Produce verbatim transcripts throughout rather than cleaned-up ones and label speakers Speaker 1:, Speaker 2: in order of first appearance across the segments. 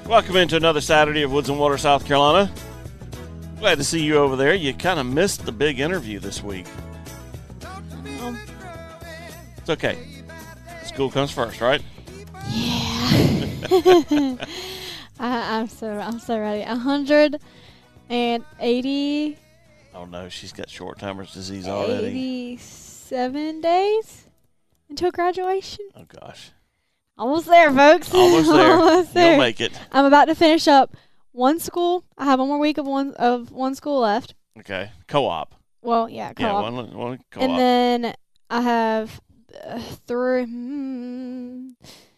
Speaker 1: Welcome into another Saturday of Woods and Water, South Carolina. Glad to see you over there. You kind of missed the big interview this week.
Speaker 2: Um,
Speaker 1: It's okay. School comes first, right?
Speaker 2: Yeah. I, I'm so I'm so ready. one hundred eighty,
Speaker 1: Oh, no, she's got short-timer's disease already.
Speaker 2: eighty-seven days until graduation.
Speaker 1: Oh, gosh.
Speaker 2: Almost there, folks.
Speaker 1: Almost there.
Speaker 2: Almost there.
Speaker 1: You'll make it.
Speaker 2: I'm about to finish up one school. I have one more week of one of one school left.
Speaker 1: Okay. Co-op.
Speaker 2: Well, yeah, co-op.
Speaker 1: Yeah, one, one co-op.
Speaker 2: And then I have uh, three. Mm,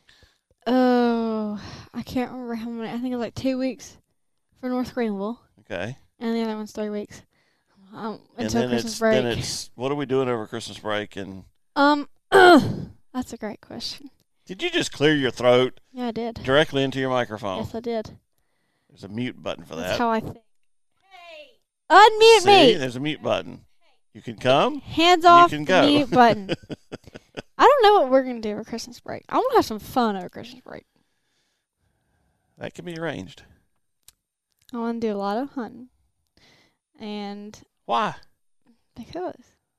Speaker 2: oh, I can't remember how many. I think it was like two weeks for North Greenville,
Speaker 1: Okay.
Speaker 2: and the other one's three weeks um,
Speaker 1: And
Speaker 2: until
Speaker 1: then
Speaker 2: Christmas
Speaker 1: it's,
Speaker 2: break.
Speaker 1: then it's, what are we doing over Christmas break? And
Speaker 2: um, that's a great question.
Speaker 1: did you just clear your throat
Speaker 2: Yeah, I did.
Speaker 1: directly into your microphone?
Speaker 2: Yes, I did.
Speaker 1: There's a mute button for
Speaker 2: That's
Speaker 1: that.
Speaker 2: how I think. Hey, unmute
Speaker 1: See,
Speaker 2: me.
Speaker 1: there's a mute button. You can come.
Speaker 2: Hands
Speaker 1: You
Speaker 2: off
Speaker 1: can
Speaker 2: the
Speaker 1: go.
Speaker 2: mute button. I don't know what we're gonna do over Christmas break. I want to have some fun over Christmas break.
Speaker 1: That can be arranged.
Speaker 2: I want to do a lot of hunting, and
Speaker 1: Why?
Speaker 2: because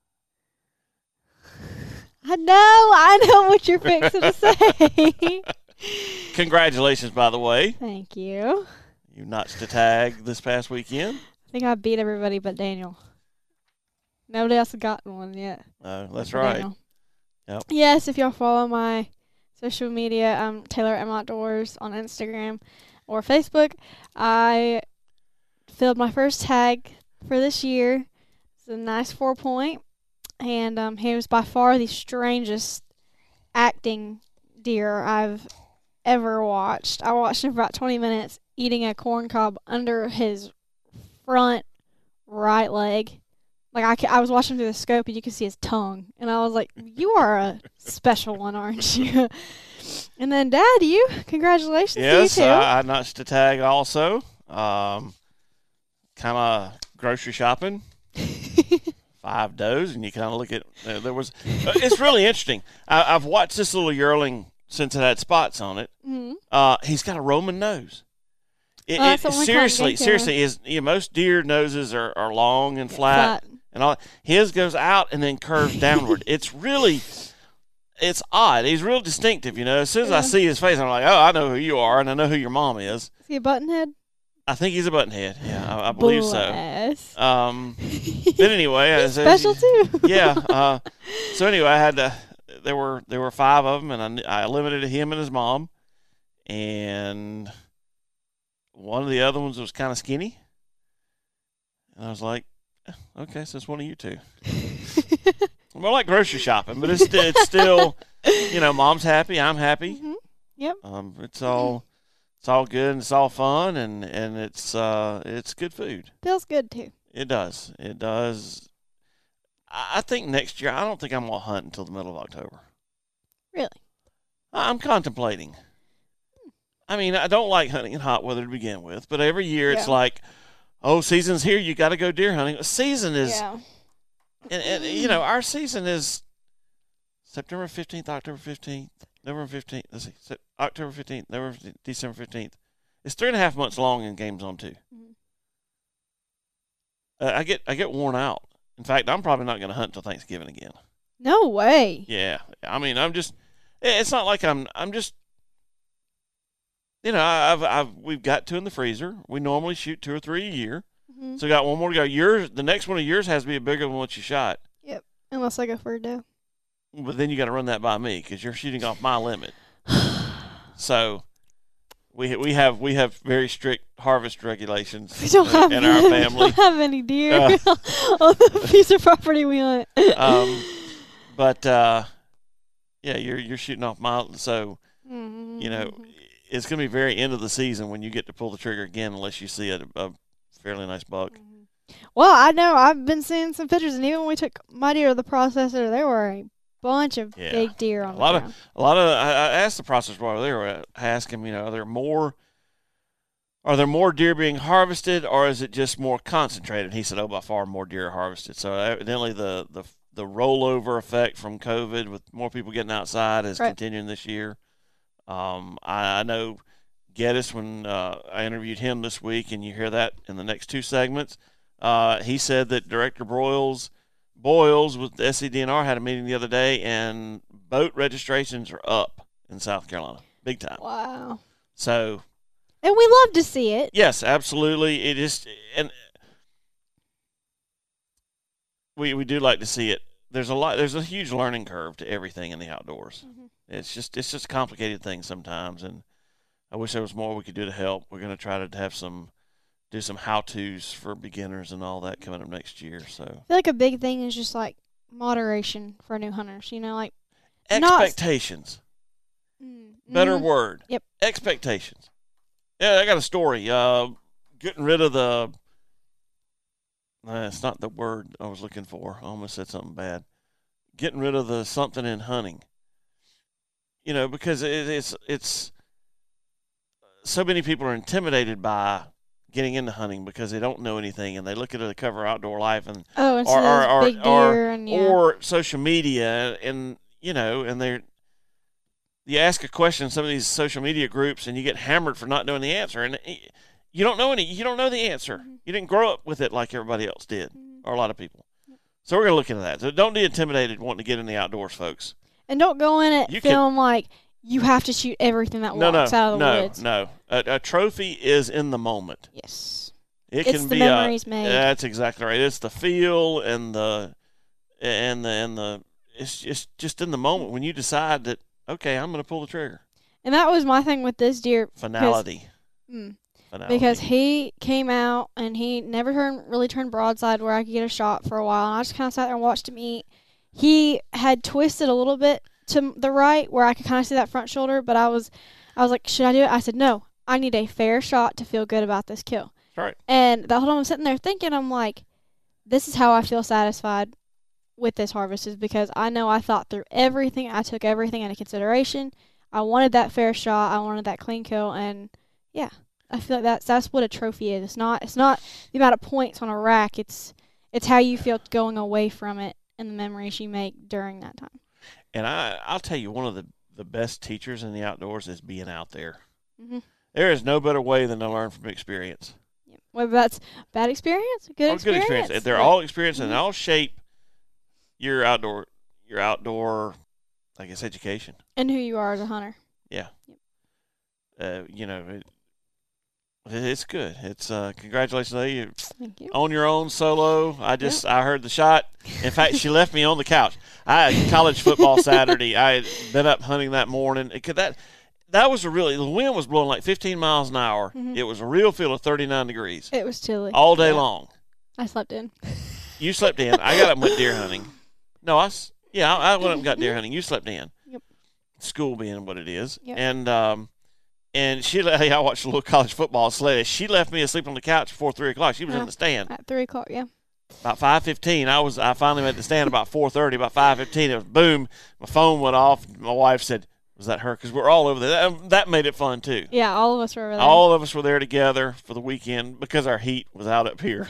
Speaker 2: I know, I know what you're fixing to say.
Speaker 1: Congratulations, by the way.
Speaker 2: Thank you.
Speaker 1: You notched a tag this past weekend.
Speaker 2: I think I beat everybody but Daniel. Nobody else has gotten one yet.
Speaker 1: Uh, that's
Speaker 2: but
Speaker 1: right.
Speaker 2: Daniel.
Speaker 1: Yep.
Speaker 2: Yes, if y'all follow my social media, um, Taylor M Outdoors on Instagram or Facebook, I filled my first tag for this year. It's a nice four point, and um, he was by far the strangest acting deer I've ever watched. I watched him for about twenty minutes eating a corn cob under his front right leg. Like, I, ca- I was watching through the scope, and you could see his tongue. And I was like, you are a special one, aren't you? And then, Dad, you, congratulations
Speaker 1: Yes,
Speaker 2: to you, too.
Speaker 1: I, I notched a tag also. Um, kind of grocery shopping. Five does, and you kind of look at uh, there was. Uh, it's really interesting. I, I've watched this little yearling since it had spots on it.
Speaker 2: Mhm.
Speaker 1: Uh, he's got a Roman nose. It,
Speaker 2: Oh, that's
Speaker 1: it,
Speaker 2: the only
Speaker 1: seriously,
Speaker 2: kind of
Speaker 1: seriously, is you know, most deer noses are, are long and flat,
Speaker 2: Flat.
Speaker 1: and all. His goes out and then curves downward. It's really, it's odd. He's real distinctive. You know, as soon as I
Speaker 2: Yeah.
Speaker 1: see his face, I'm like, oh, I know who you are, and I know who your mom is.
Speaker 2: Is he a buttonhead?
Speaker 1: I think he's a buttonhead. Yeah, I, I believe so.
Speaker 2: Bless.
Speaker 1: Um, but anyway, I
Speaker 2: He's
Speaker 1: said-
Speaker 2: special, too.
Speaker 1: yeah. Uh, so anyway, I had to. There were there were five of them, and I, I limited him and his mom, and one of the other ones was kind of skinny, and I was like, eh, okay, so it's one of you two. More like grocery shopping, but it's st- it's still, you know, mom's happy, I'm happy.
Speaker 2: Mhm. Yep.
Speaker 1: Um, it's all it's all good and it's all fun, and and it's uh it's good food.
Speaker 2: Feels good, too.
Speaker 1: It does. It does. I I think next year, I don't think I'm going to hunt until the middle of October.
Speaker 2: Really?
Speaker 1: I- I'm contemplating. I mean, I don't like hunting in hot weather to begin with, but every year it's
Speaker 2: Yeah.
Speaker 1: like, oh, season's here, you got to go deer hunting. Season is,
Speaker 2: Yeah.
Speaker 1: and, and you know, our season is September fifteenth, October fifteenth, November fifteenth, let's see, Sep- October fifteenth, November fifteenth, December fifteenth. It's three and a half months long in Game Zone two.
Speaker 2: Mhm.
Speaker 1: Uh, I get I get worn out. In fact, I'm probably not going to hunt until Thanksgiving again.
Speaker 2: No way.
Speaker 1: Yeah, I mean, I'm just. It's not like I'm. I'm just. You know, I've, I've, we've got two in the freezer. We normally shoot two or three a year,
Speaker 2: Mhm.
Speaker 1: so we got one more to go. Yours, the next one of yours has to be bigger than what you shot.
Speaker 2: Unless I go for a doe.
Speaker 1: But then you got to run that by me because you're shooting off my limit. So, we we have we have very strict harvest regulations
Speaker 2: We don't have,
Speaker 1: in our
Speaker 2: we
Speaker 1: family.
Speaker 2: don't have any deer
Speaker 1: Uh.
Speaker 2: on the piece of property we hunt.
Speaker 1: Um, but uh, yeah, you're you're shooting off my so.
Speaker 2: Mhm.
Speaker 1: You know, it's going to be very end of the season when you get to pull the trigger again, unless you see a, a fairly nice buck.
Speaker 2: Well, I know I've been seeing some pictures, and even when we took my deer to the processor, there were a bunch of
Speaker 1: Yeah.
Speaker 2: big deer on
Speaker 1: A
Speaker 2: the
Speaker 1: lot of
Speaker 2: ground.
Speaker 1: a lot of I, I asked the processor while they were I asked him, you know, are there more are there more deer being harvested, or is it just more concentrated? He said, oh, by far more deer are harvested. So evidently the the the rollover effect from COVID with more people getting outside is
Speaker 2: Right.
Speaker 1: continuing this year. Um, I, I know Geddes when uh, I interviewed him this week, and you hear that in the next two segments. Uh, he said that Director Broyles Boyles with the S C D N R had a meeting the other day, and boat registrations are up in South Carolina, big time.
Speaker 2: Wow.
Speaker 1: So,
Speaker 2: and we love to see it.
Speaker 1: Yes, absolutely. It is, and we we do like to see it. There's a lot. There's a huge learning curve to everything in the outdoors. Mm-hmm. It's just it's just a complicated thing sometimes, and I wish there was more we could do to help. We're going to try to have some. Do some how-tos for beginners and all that coming up next year. So
Speaker 2: I feel like a big thing is just like moderation for new hunters. You know, like
Speaker 1: expectations.
Speaker 2: Not... Mm-hmm.
Speaker 1: Better word.
Speaker 2: Yep.
Speaker 1: Expectations. Yeah, I got a story. Uh, getting rid of the. Uh, it's not the word I was looking for. I almost said something bad. Getting rid of the something in hunting. You know, because it, it's it's so many people are intimidated by getting into hunting because they don't know anything, and they look at the cover Outdoor Life and
Speaker 2: oh, and
Speaker 1: or or, or,
Speaker 2: big deer
Speaker 1: or,
Speaker 2: and, yeah.
Speaker 1: or social media, and you know, and they're you ask a question in some of these social media groups, and you get hammered for not knowing the answer, and you don't know any, you don't know the answer. Mm-hmm. You didn't grow up with it like everybody else did, mm-hmm. or a lot of people. Yep. So we're gonna look into that. So don't be intimidated wanting to get in the outdoors, folks.
Speaker 2: And don't go in it
Speaker 1: you
Speaker 2: feeling
Speaker 1: can,
Speaker 2: like you have to shoot everything that
Speaker 1: no,
Speaker 2: walks
Speaker 1: no,
Speaker 2: out of the
Speaker 1: no,
Speaker 2: woods.
Speaker 1: No, no. A, a trophy is in the moment.
Speaker 2: Yes.
Speaker 1: It
Speaker 2: it's
Speaker 1: can
Speaker 2: the
Speaker 1: be
Speaker 2: memories
Speaker 1: a,
Speaker 2: made.
Speaker 1: That's exactly right. It's the feel and the and the and the it's just just in the moment when you decide that okay, I'm going to pull the trigger.
Speaker 2: And that was my thing with this deer.
Speaker 1: Finality.
Speaker 2: Mm,
Speaker 1: Finality.
Speaker 2: Because he came out and he never turned really turned broadside where I could get a shot for a while, and I just kind of sat there and watched him eat. He had twisted a little bit to the right where I could kind of see that front shoulder, but I was I was like, should I do it? I said no. I need a fair shot to feel good about this kill.
Speaker 1: Right.
Speaker 2: And the whole time I'm sitting there thinking, I'm like, this is how I feel satisfied with this harvest, is because I know I thought through everything. I took everything into consideration. I wanted that fair shot. I wanted that clean kill. And, yeah, I feel like that's that's what a trophy is. It's not it's not the amount of points on a rack. It's it's how you feel going away from it and the memories you make during that time.
Speaker 1: And I, I'll tell you, one of the, the best teachers in the outdoors is being out there.
Speaker 2: Mm-hmm.
Speaker 1: There is no better way than to learn from experience.
Speaker 2: Whether that's bad experience, good
Speaker 1: oh,
Speaker 2: experience.
Speaker 1: Good experience. They're
Speaker 2: yeah.
Speaker 1: all experience, and
Speaker 2: mm-hmm.
Speaker 1: they all shape your outdoor, your outdoor, I guess, education.
Speaker 2: And who you are as a hunter.
Speaker 1: Yeah. Yep. Uh, you know, it, it's good. It's uh, congratulations to you.
Speaker 2: Thank you.
Speaker 1: On your own solo. I just
Speaker 2: yep.
Speaker 1: I heard the shot. In fact, she left me on the couch. I had college football Saturday. I had been up hunting that morning. It could that. That was a really, the wind was blowing like fifteen miles an hour. Mm-hmm. It was a real feel of thirty-nine degrees.
Speaker 2: It was chilly.
Speaker 1: All day
Speaker 2: yeah.
Speaker 1: long.
Speaker 2: I slept in.
Speaker 1: You slept in. I got up and went deer hunting. No, I, yeah, I, I went up and got deer hunting. You slept in.
Speaker 2: Yep.
Speaker 1: School being what it is.
Speaker 2: Yep. And,
Speaker 1: um, and she, hey, I watched a little college football Sled. She left me asleep on the couch before three o'clock. She was
Speaker 2: uh,
Speaker 1: in the stand.
Speaker 2: At three o'clock, yeah.
Speaker 1: About five fifteen, I was, I finally made the stand about four thirty. About five fifteen, it was boom. My phone went off. My wife said, was that her? Because we're all over there. That, that made it fun, too.
Speaker 2: Yeah, all of us were over there.
Speaker 1: All of us were there together for the weekend because our heat was out up here.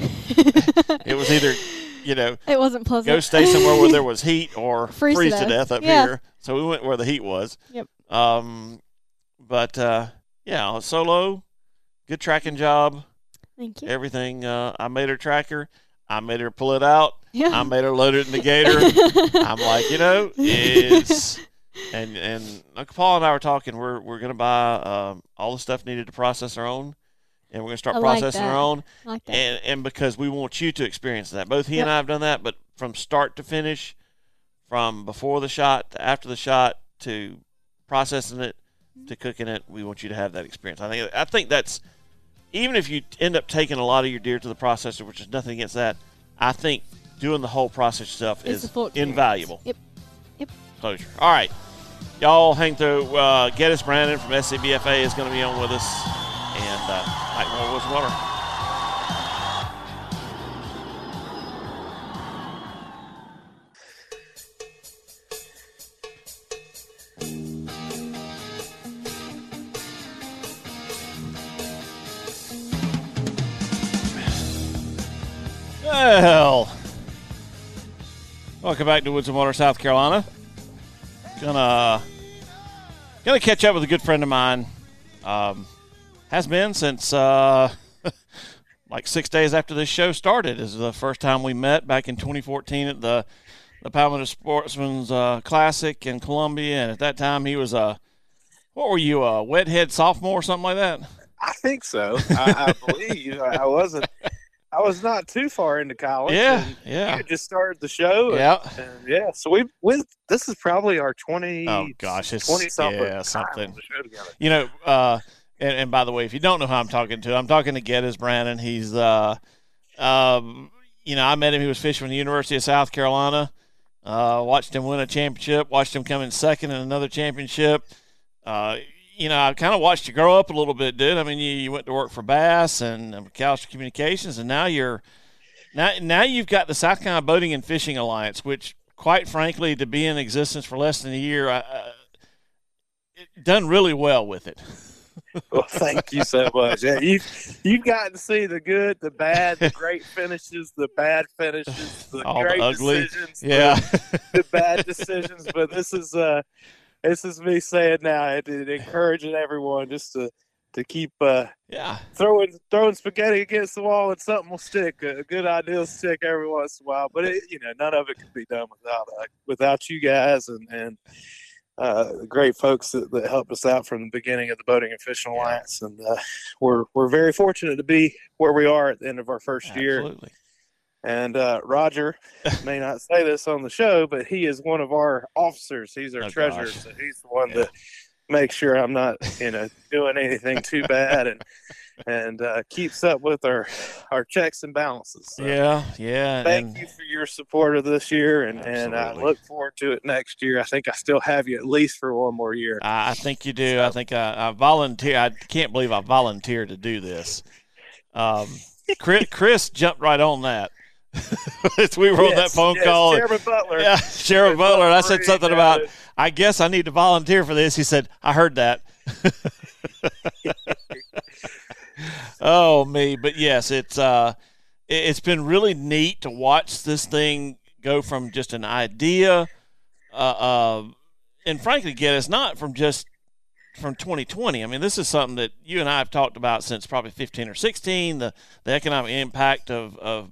Speaker 1: It was either, you know.
Speaker 2: It wasn't pleasant.
Speaker 1: Go stay somewhere where there was heat or
Speaker 2: freeze,
Speaker 1: freeze
Speaker 2: to
Speaker 1: to death,
Speaker 2: death
Speaker 1: up
Speaker 2: yeah.
Speaker 1: here. So we went where the heat was.
Speaker 2: Yep.
Speaker 1: Um, But, uh, yeah, solo, good tracking job.
Speaker 2: Thank you.
Speaker 1: Everything. Uh, I made her tracker. I made her pull it out.
Speaker 2: Yeah.
Speaker 1: I made her load it in the gator. I'm like, you know, it's – And and Uncle Paul and I were talking. We're we're gonna buy um, all the stuff needed to process our own, and we're gonna start
Speaker 2: I like
Speaker 1: processing
Speaker 2: that.
Speaker 1: our own.
Speaker 2: I like that.
Speaker 1: And and because we want you to experience that. Both he
Speaker 2: yep.
Speaker 1: and I have done that, but from start to finish, from before the shot to after the shot to processing it to cooking it, we want you to have that experience. I think I think that's even if you end up taking a lot of your deer to the processor, which is nothing against that. I think doing the whole process stuff
Speaker 2: it's
Speaker 1: is invaluable.
Speaker 2: Yep. Yep.
Speaker 1: Closure. All right. Y'all hang through. Uh, Geddes Brandon from S C B F A is going to be on with us. And uh, Mike Moore, Woods and Water. Well, welcome back to Woods and Water, South Carolina. Gonna gonna catch up with a good friend of mine. Um, Has been since uh, like six days after this show started. This is the first time we met back in twenty fourteen at the the Palmetto Sportsman's uh, Classic in Columbia, and at that time he was a what were you a wet head sophomore or something like that?
Speaker 3: I think so. I, I believe I wasn't. I was not too far into college.
Speaker 1: Yeah,
Speaker 3: and
Speaker 1: yeah.
Speaker 3: You just started the show. And,
Speaker 1: yeah,
Speaker 3: and yeah. So we we this is probably our twenty.
Speaker 1: Oh gosh, it's
Speaker 3: twenty something.
Speaker 1: Yeah, something. You know, uh, and, and by the way, if you don't know who I'm talking to, I'm talking to Geddes Brannon. He's, uh, um, you know, I met him. He was fishing from the University of South Carolina. Uh, watched him win a championship. Watched him come in second in another championship. Uh, you know, I kind of watched you grow up a little bit, dude. I mean, you, you went to work for Bass and McAllister Communications, and now you're now now you've got the South Carolina Boating and Fishing Alliance, which, quite frankly, to be in existence for less than a year, I, uh, it done really well with it.
Speaker 3: Well, thank you so much. Yeah, you you got to see the good, the bad, the great finishes, the bad finishes, the
Speaker 1: All
Speaker 3: great
Speaker 1: the ugly.
Speaker 3: decisions,
Speaker 1: Yeah,
Speaker 3: the, the bad decisions. But this is uh, this is me saying now, and encouraging everyone just to to keep uh,
Speaker 1: yeah,
Speaker 3: throwing throwing spaghetti against the wall, and something will stick. A good idea will stick every once in a while. But it, you know, none of it can be done without uh, without you guys and and. Uh, great folks that, that helped us out from the beginning of the Boating and Fishing Alliance, and uh, we're we're very fortunate to be where we are at the end of our first
Speaker 1: Absolutely.
Speaker 3: year. Absolutely. And uh, Roger may not say this on the show, but he is one of our officers. He's our
Speaker 1: oh,
Speaker 3: treasurer,
Speaker 1: gosh.
Speaker 3: so he's the one
Speaker 1: yeah.
Speaker 3: that makes sure I'm not, you know, doing anything too bad, and and uh, keeps up with our our checks and balances. So
Speaker 1: yeah, yeah.
Speaker 3: Thank
Speaker 1: and,
Speaker 3: you for your support of this year, and, and I look forward to it next year. I think I still have you at least for one more year.
Speaker 1: I think you do. So. I think I, I volunteer. I can't believe I volunteered to do this. Um, Chris, Chris jumped right on that. we were
Speaker 3: yes,
Speaker 1: on that phone
Speaker 3: yes,
Speaker 1: call.
Speaker 3: Chairman Butler.
Speaker 1: Yeah, Sheriff Butler. And I said something about, I guess I need to volunteer for this. He said, I heard that. Oh, me. But, yes, it's uh, it's been really neat to watch this thing go from just an idea. Uh, uh, and, frankly, get it's not from just from twenty twenty. I mean, this is something that you and I have talked about since probably fifteen or sixteen, the, the economic impact of, of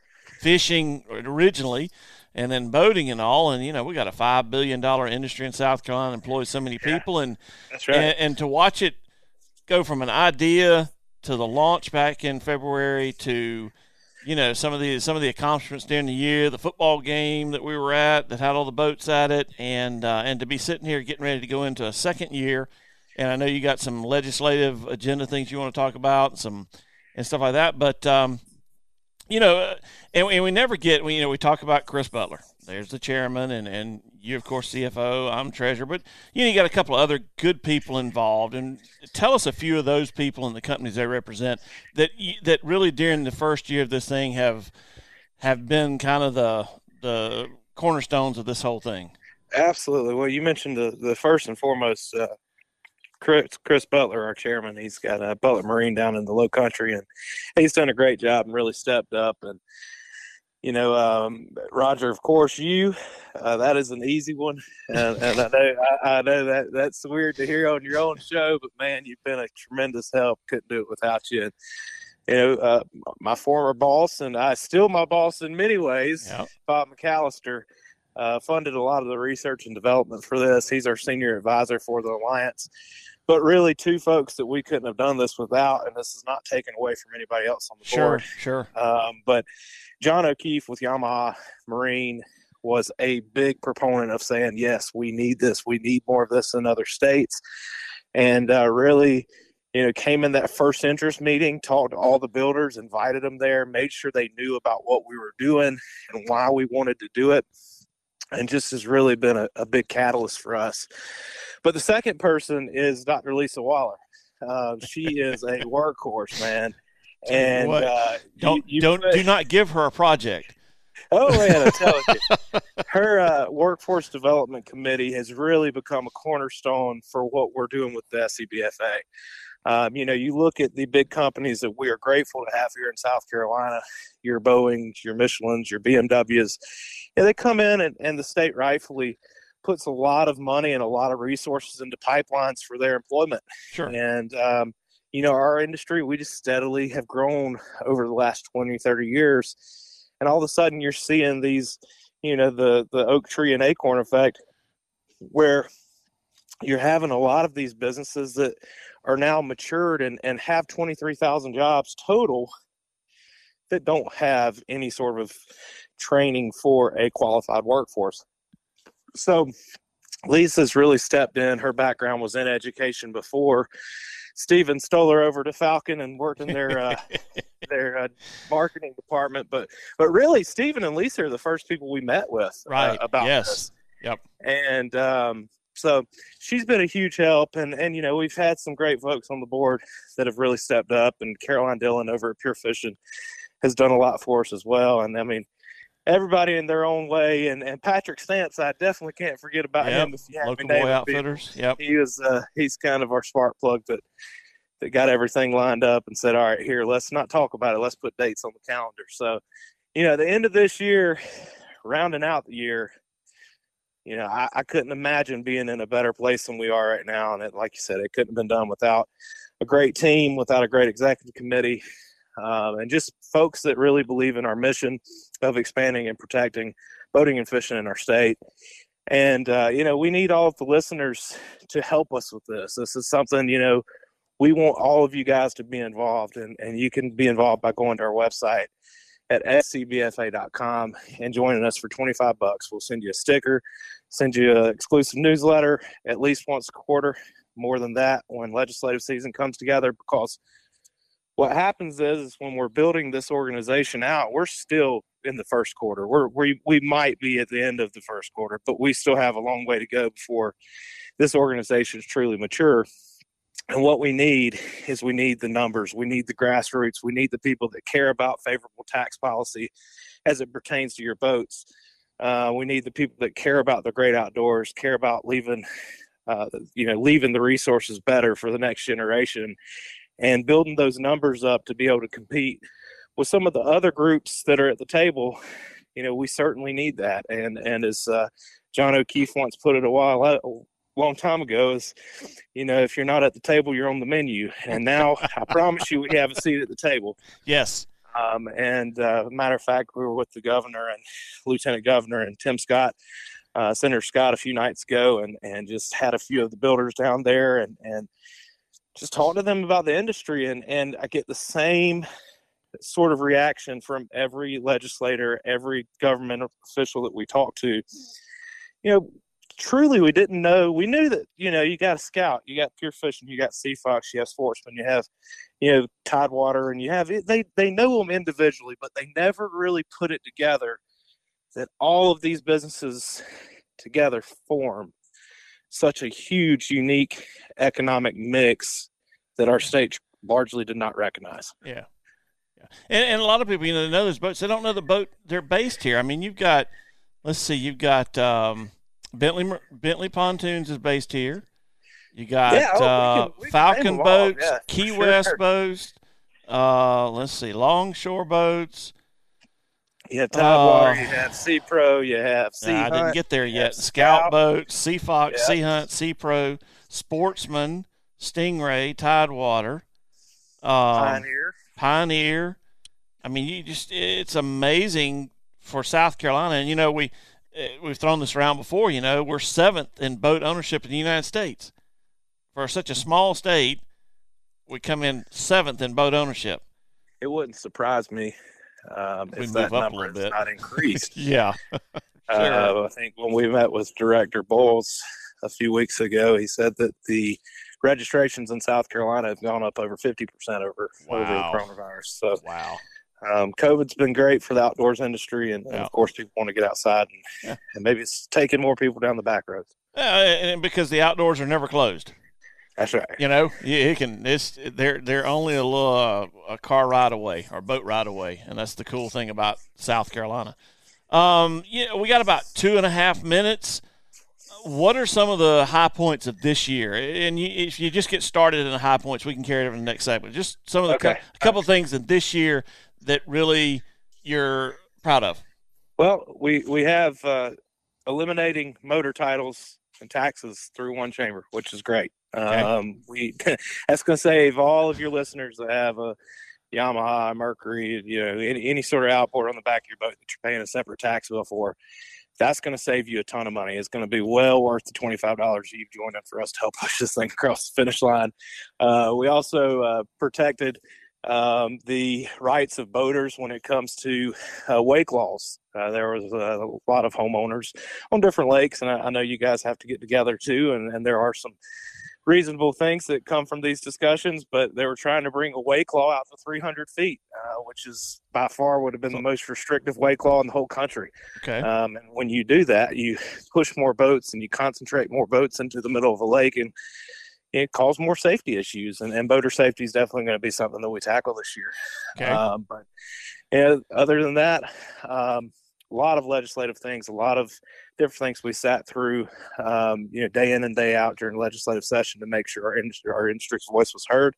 Speaker 1: fishing originally, and then boating and all. And, you know, we got a five billion dollars industry in South Carolina, employs so many people.
Speaker 3: Yeah,
Speaker 1: and,
Speaker 3: that's right.
Speaker 1: and and to watch it go from an idea to the launch back in February to, you know, some of the some of the accomplishments during the year, the football game that we were at that had all the boats at it, and uh, and to be sitting here getting ready to go into a second year. And I know you got some legislative agenda things you want to talk about, some and stuff like that. But um, you know, and, and we never get, you know, we talk about Chris Butler. There's the chairman, and, and you, of course, C F O. I'm treasurer. But, you know, you got a couple of other good people involved. And tell us a few of those people and the companies they represent that that really during the first year of this thing have have been kind of the the cornerstones of this whole thing.
Speaker 3: Absolutely. Well, you mentioned the, the first and foremost, uh, Chris, Chris Butler, our chairman. He's got a Butler Marine down in the Low Country, and he's done a great job and really stepped up. And, you know, um, Roger, of course, you, uh, that is an easy one. And, and I know I, I know that that's weird to hear on your own show, but, man, you've been a tremendous help. Couldn't do it without you. And, you know, uh, my former boss, and I still my boss in many ways,
Speaker 1: Yep.
Speaker 3: Bob McAllister, uh, funded a lot of the research and development for this. He's our senior advisor for the Alliance. But really, two folks that we couldn't have done this without, and this is not taken away from anybody else on the
Speaker 1: Sure,
Speaker 3: board.
Speaker 1: sure.
Speaker 3: Um, but John O'Keefe with Yamaha Marine was a big proponent of saying, yes, we need this. We need more of this in other states. And uh, really, you know, came in that first interest meeting, talked to all the builders, invited them there, made sure they knew about what we were doing and why we wanted to do it. And just has really been a, a big catalyst for us. But the second person is Doctor Lisa Waller. Uh, she is a workhorse, man. And uh,
Speaker 1: don't
Speaker 3: you, you
Speaker 1: don't
Speaker 3: put,
Speaker 1: do not give her a project.
Speaker 3: Oh man, I'm telling you, her uh, workforce development committee has really become a cornerstone for what we're doing with the S C B F A. Um, you know, you look at the big companies that we are grateful to have here in South Carolina, your Boeings, your Michelins, your B M Ws. Yeah, they come in and, and the state rightfully puts a lot of money and a lot of resources into pipelines for their employment.
Speaker 1: Sure.
Speaker 3: And, um, you know, our industry, we just steadily have grown over the last twenty, thirty years. And all of a sudden you're seeing these, you know, the, the oak tree and acorn effect, where you're having a lot of these businesses that are now matured and, and have twenty-three thousand jobs total that don't have any sort of training for a qualified workforce. So Lisa's really stepped in. Her background was in education before. Steven stole her over to Falcon and worked in their uh, their uh, marketing department. But but really, Steven and Lisa are the first people we met with
Speaker 1: right.
Speaker 3: uh, about
Speaker 1: yes.
Speaker 3: this.
Speaker 1: Yep.
Speaker 3: And um, so she's been a huge help. And, and, you know, we've had some great folks on the board that have really stepped up. And Caroline Dillon over at Pure Fishing has done a lot for us as well. And, I mean, everybody in their own way. And, and Patrick Stantz, I definitely can't forget about
Speaker 1: yep.
Speaker 3: him. If you have
Speaker 1: Local Boy Outfitters. Yep.
Speaker 3: He was, uh, he's kind of our spark plug that, that got everything lined up and said, all right, here, let's not talk about it. Let's put dates on the calendar. So, you know, the end of this year, rounding out the year, you know, I, I couldn't imagine being in a better place than we are right now. And it, like you said, it couldn't have been done without a great team, without a great executive committee, um, and just folks that really believe in our mission of expanding and protecting boating and fishing in our state. And, uh, you know, we need all of the listeners to help us with this. This is something, you know, we want all of you guys to be involved, and, and you can be involved by going to our website at s c b f a dot com and joining us for twenty-five bucks. We'll send you a sticker, send you an exclusive newsletter at least once a quarter, more than that when legislative season comes together, because what happens is, is when we're building this organization out, we're still in the first quarter. We're, we we might be at the end of the first quarter, but we still have a long way to go before this organization is truly mature. And what we need is we need the numbers. We need the grassroots. We need the people that care about favorable tax policy as it pertains to your boats. Uh, we need the people that care about the great outdoors, care about leaving, uh, you know, leaving the resources better for the next generation, and building those numbers up to be able to compete with some of the other groups that are at the table. You know, we certainly need that. And and as uh, John O'Keefe once put it a while a long time ago, is, you know, if you're not at the table, you're on the menu. And now I promise you, we have a seat at the table.
Speaker 1: Yes.
Speaker 3: Um, and uh, matter of fact, we were with the governor and Lieutenant Governor and Tim Scott, uh, Senator Scott, a few nights ago, and and just had a few of the builders down there and and just talking to them about the industry. And and I get the same sort of reaction from every legislator, every government official that we talk to. You know, truly, we didn't know. We knew that, you know, you got a Scout, you got Pure Fishing, you got Sea Fox, you have Sportsman, you have, you know, Tidewater, and you have it. They, they know them individually, but they never really put it together that all of these businesses together form such a huge, unique economic mix that our state largely did not recognize.
Speaker 1: Yeah. Yeah. And, and a lot of people, you know, they know those boats. They don't know the boat they're based here. I mean, you've got, let's see, you've got um, Bentley Bentley Pontoons is based here. You got
Speaker 3: yeah, oh,
Speaker 1: uh,
Speaker 3: we can, we can
Speaker 1: Falcon Boats,
Speaker 3: yeah,
Speaker 1: Key
Speaker 3: sure.
Speaker 1: West Boats. Uh, let's see, Longshore Boats.
Speaker 3: You have Tidewater,
Speaker 1: uh,
Speaker 3: you have Sea Pro, you have Sea
Speaker 1: nah,
Speaker 3: Hunt.
Speaker 1: I didn't get there yet.
Speaker 3: Scout,
Speaker 1: Scout Boats, Sea Fox,
Speaker 3: yeah.
Speaker 1: Sea Hunt, Sea Pro, Sportsman, Stingray, Tidewater, um,
Speaker 3: Pioneer.
Speaker 1: Pioneer. I mean, you just, it's amazing for South Carolina. And, you know, we, we've thrown this around before, you know, we're seventh in boat ownership in the United States. For such a small state, we come in seventh in boat ownership.
Speaker 3: It wouldn't surprise me um,
Speaker 1: We
Speaker 3: if
Speaker 1: move
Speaker 3: that
Speaker 1: up a
Speaker 3: number
Speaker 1: little
Speaker 3: is
Speaker 1: bit.
Speaker 3: not increased.
Speaker 1: Yeah.
Speaker 3: uh, I think when we met with Director Bowles a few weeks ago, he said that the registrations in South Carolina have gone up over fifty percent over,
Speaker 1: Wow.
Speaker 3: over the coronavirus. So
Speaker 1: Wow.
Speaker 3: um, COVID's been great for the outdoors industry, and, and
Speaker 1: Yeah.
Speaker 3: of course people want to get outside, and,
Speaker 1: Yeah.
Speaker 3: and maybe it's taking more people down the back roads.
Speaker 1: Uh, and because the outdoors are never closed.
Speaker 3: That's right.
Speaker 1: You know, it can. It's they're they're only a little uh, a car ride away or boat ride away, and that's the cool thing about South Carolina. Um, yeah, we got about two and a half minutes. What are some of the high points of this year? And you, if you just get started in the high points, we can carry it over to the next segment. Just some of the
Speaker 3: Okay.
Speaker 1: co- a couple of things in this year that really you're proud of.
Speaker 3: Well, we we have uh, eliminating motor titles and taxes through one chamber, which is great.
Speaker 1: Okay.
Speaker 3: Um, we that's going to save all of your listeners that have a Yamaha, Mercury, you know, any, any sort of outboard on the back of your boat that you're paying a separate tax bill for. That's going to save you a ton of money. It's going to be well worth the twenty-five dollars you've joined in for us to help push this thing across the finish line. Uh, we also uh, protected um, the rights of boaters when it comes to uh, wake laws. Uh, there was a lot of homeowners on different lakes, and I, I know you guys have to get together too, and, and there are some reasonable things that come from these discussions, but they were trying to bring a wake law out to three hundred feet, uh, which is by far would have been the most restrictive wake law in the whole country.
Speaker 1: Okay.
Speaker 3: Um, and when you do that, you push more boats and you concentrate more boats into the middle of a lake, and it causes more safety issues. And, and boater safety is definitely going to be something that we tackle this year.
Speaker 1: Okay.
Speaker 3: Um, but yeah, other than that, um, a lot of legislative things, a lot of different things we sat through, um, you know, day in and day out during legislative session to make sure our industry, our industry's voice was heard.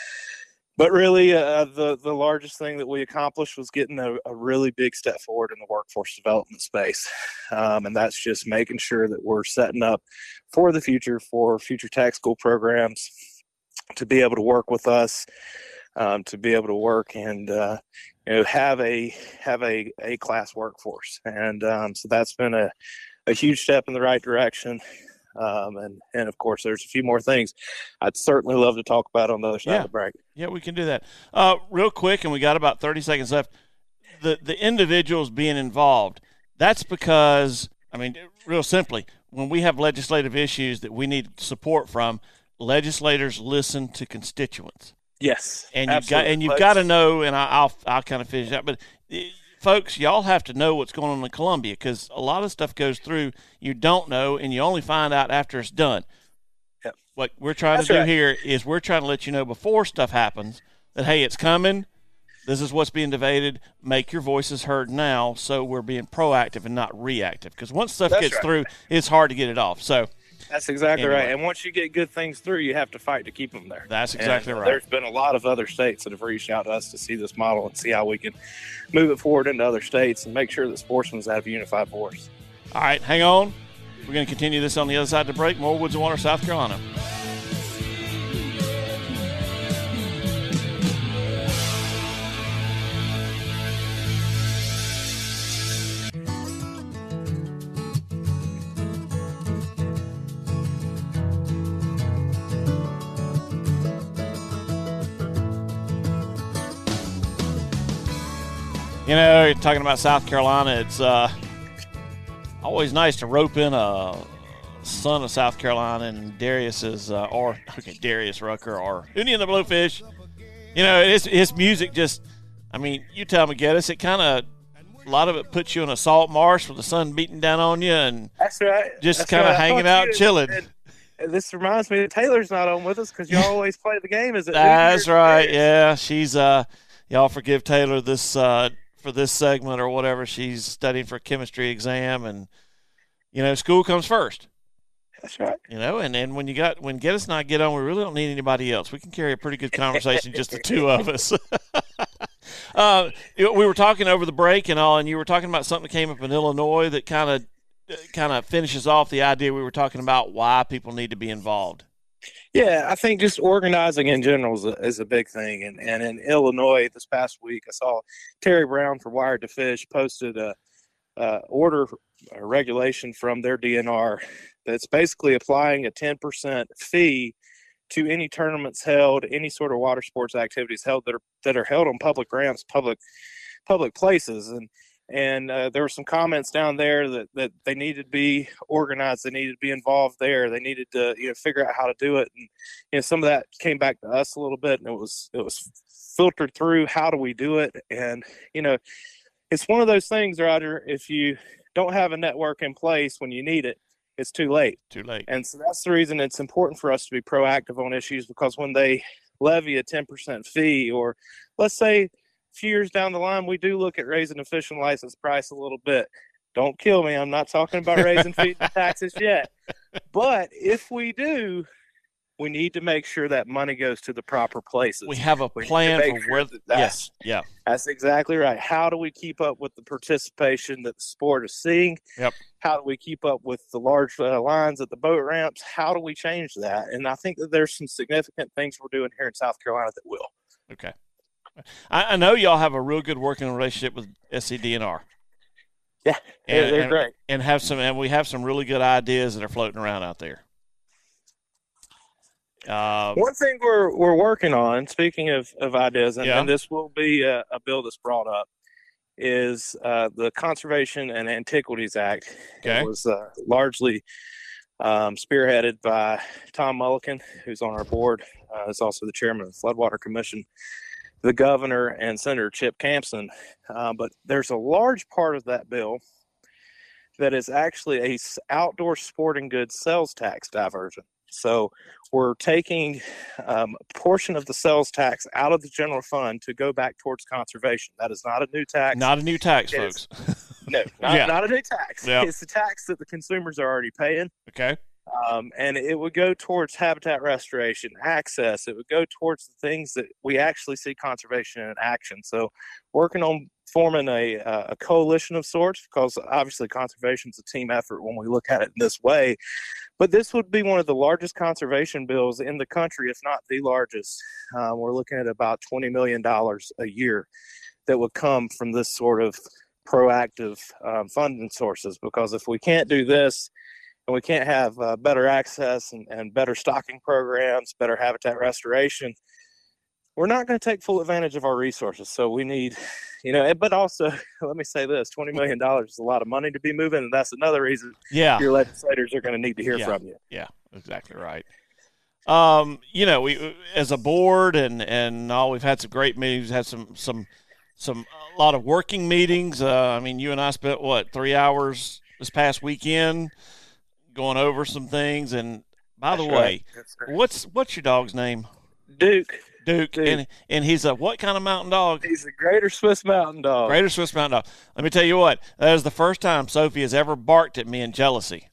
Speaker 3: But really, uh, the the largest thing that we accomplished was getting a, a really big step forward in the workforce development space, um, and that's just making sure that we're setting up for the future, for future tech school programs to be able to work with us, um, to be able to work and uh, you know have a have a a class workforce, and um, so that's been a a huge step in the right direction. Um, and, and of course, there's a few more things I'd certainly love to talk about on the other side
Speaker 1: yeah.
Speaker 3: of the break.
Speaker 1: Yeah, we can do that. Uh, real quick, and we got about thirty seconds left. The the individuals being involved, that's because, I mean, real simply, when we have legislative issues that we need support from, legislators listen to constituents.
Speaker 3: Yes,
Speaker 1: and you've
Speaker 3: absolutely.
Speaker 1: got and you've got to know, and I, I'll I'll kind of finish that, but. It, folks, y'all have to know what's going on in Columbia, because a lot of stuff goes through you don't know, and you only find out after it's done.
Speaker 3: Yep.
Speaker 1: What we're trying
Speaker 3: That's
Speaker 1: to do
Speaker 3: right.
Speaker 1: here is we're trying to let you know before stuff happens that, hey, it's coming. This is what's being debated. Make your voices heard now, so we're being proactive and not reactive. Because once stuff
Speaker 3: That's
Speaker 1: gets
Speaker 3: right.
Speaker 1: through, it's hard to get it off. So
Speaker 3: that's exactly
Speaker 1: anyway.
Speaker 3: right. And once you get good things through, you have to fight to keep them there.
Speaker 1: That's exactly
Speaker 3: and, uh,
Speaker 1: right.
Speaker 3: There's been a lot of other states that have reached out to us to see this model and see how we can move it forward into other states and make sure that sportsmen have a unified voice.
Speaker 1: All right, hang on. We're going to continue this on the other side of the break. More Woods and Water, South Carolina. You know, you're talking about South Carolina. It's uh, always nice to rope in a son of South Carolina, and Darius is, uh, or, okay, Darius Rucker, or Hootie and the Blowfish. You know, his, his music just, I mean, you tell me, Geddes, it kind of, a lot of it puts you in a salt marsh with the sun beating down on you and
Speaker 3: That's right.
Speaker 1: just kind of
Speaker 3: right.
Speaker 1: hanging out,
Speaker 3: you,
Speaker 1: chilling.
Speaker 3: And, and this reminds me that Taylor's not on with us because you always play the game. Is it?
Speaker 1: That's right. Yeah, she's, uh, y'all forgive Taylor this, uh, for this segment or whatever. She's studying for a chemistry exam, and you know, school comes first.
Speaker 3: That's right.
Speaker 1: You know, and then when you got when Geddes and I get on, we really don't need anybody else. We can carry a pretty good conversation, just the two of us. uh, you know, we were talking over the break and all, and you were talking about something that came up in Illinois that kind of kind of finishes off the idea we were talking about, why people need to be involved.
Speaker 3: Yeah, I think just organizing in general is a, is a big thing. And, and in Illinois this past week, I saw Terry Brown for Wired to Fish posted a, a order a regulation from their D N R that's basically applying a ten percent fee to any tournaments held, any sort of water sports activities held that are that are held on public grounds, public public places. And And uh, there were some comments down there that, that they needed to be organized. They needed to be involved there. They needed to, you know, figure out how to do it. And, you know, some of that came back to us a little bit, and it was, it was filtered through. How do we do it? And, you know, it's one of those things, Roger, if you don't have a network in place when you need it, it's too late.
Speaker 1: Too late.
Speaker 3: And so that's the reason it's important for us to be proactive on issues, because when they levy a ten percent fee, or let's say, few years down the line, we do look at raising the fishing license price a little bit. Don't kill me. I'm not talking about raising fees and taxes yet. But if we do, we need to make sure that money goes to the proper places.
Speaker 1: We have a
Speaker 3: We need to
Speaker 1: plan
Speaker 3: make
Speaker 1: for
Speaker 3: sure
Speaker 1: where.
Speaker 3: that that-
Speaker 1: Yes, yeah,
Speaker 3: That's exactly right. How do we keep up with the participation that the sport is seeing?
Speaker 1: Yep.
Speaker 3: How do we keep up with the large uh, lines at the boat ramps? How do we change that? And I think that there's some significant things we're doing here in South Carolina that will.
Speaker 1: okay. I, I know y'all have a real good working relationship with S C D N R.
Speaker 3: Yeah,
Speaker 1: and,
Speaker 3: they're, they're
Speaker 1: and,
Speaker 3: great.
Speaker 1: And have some, and we have some really good ideas that are floating around out there. Uh,
Speaker 3: One thing we're we're working on, speaking of, of ideas, and,
Speaker 1: Yeah.
Speaker 3: and this will be a, a bill that's brought up, is uh, the Conservation and Antiquities Act.
Speaker 1: Okay.
Speaker 3: It was uh, largely um, spearheaded by Tom Mulliken, who's on our board. Uh, is also the chairman of the Floodwater Commission, the governor, and Senator Chip Campson. Uh, but there's a large part of that bill that is actually a s- outdoor sporting goods sales tax diversion. So we're taking um, a portion of the sales tax out of the general fund to go back towards conservation. That is not a new tax.
Speaker 1: not a new tax,
Speaker 3: It
Speaker 1: folks.
Speaker 3: No, not,
Speaker 1: Yeah.
Speaker 3: not a new tax.
Speaker 1: Yeah.
Speaker 3: It's the tax that the consumers are already paying.
Speaker 1: Okay.
Speaker 3: Um, and it would go towards habitat restoration, access. It would go towards the things that we actually see conservation in action. So working on forming a, uh, a coalition of sorts, because obviously conservation is a team effort when we look at it in this way. But this would be one of the largest conservation bills in the country, if not the largest. Uh, we're looking at about twenty million dollars a year that would come from this sort of proactive um, funding sources. Because if we can't do this, and we can't have uh, better access and, and better stocking programs, better habitat restoration, we're not going to take full advantage of our resources. So we need, you know, but also, let me say this, twenty million dollars is a lot of money to be moving. And that's another reason
Speaker 1: Yeah.
Speaker 3: your legislators are going to need to hear
Speaker 1: Yeah.
Speaker 3: from you.
Speaker 1: Yeah, exactly right. Um, you know, we as a board and and all, we've had some great meetings, had some some some a lot of working meetings. Uh, I mean, you and I spent what three hours this past weekend going over some things. And by the
Speaker 3: That's
Speaker 1: way,
Speaker 3: right. That's right.
Speaker 1: what's what's your dog's name?
Speaker 3: Duke,
Speaker 1: Duke,
Speaker 3: Duke.
Speaker 1: and and he's a what kind of mountain dog?
Speaker 3: he's a Greater Swiss Mountain Dog.
Speaker 1: Greater Swiss Mountain Dog. Let me tell you what, that is the first time Sophie has ever barked at me in jealousy.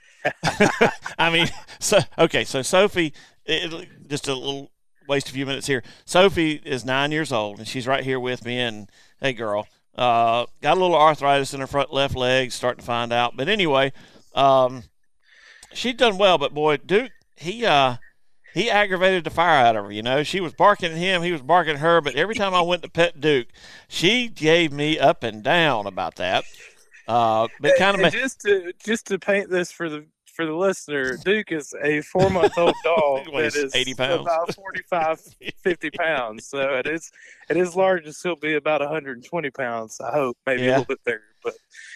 Speaker 1: I mean, so okay, so Sophie, it, just a little waste a few minutes here. Sophie is nine years old, and she's right here with me. And hey, girl, uh, got a little arthritis in her front left leg, starting to find out. But anyway, um, she's done well. But boy, Duke, he uh, he aggravated the fire out of her. You know, she was barking at him, he was barking at her. But every time I went to pet Duke, she gave me up and down about that. Uh, but kind
Speaker 3: And
Speaker 1: of
Speaker 3: just to just to paint this for the for the listener, Duke is a four month old dog
Speaker 1: Weighs
Speaker 3: that is
Speaker 1: eighty pounds.
Speaker 3: about forty-five, fifty pounds. So it is it is large. He'll be about one hundred twenty pounds. I hope, maybe
Speaker 1: Yeah.
Speaker 3: a little bit bigger. But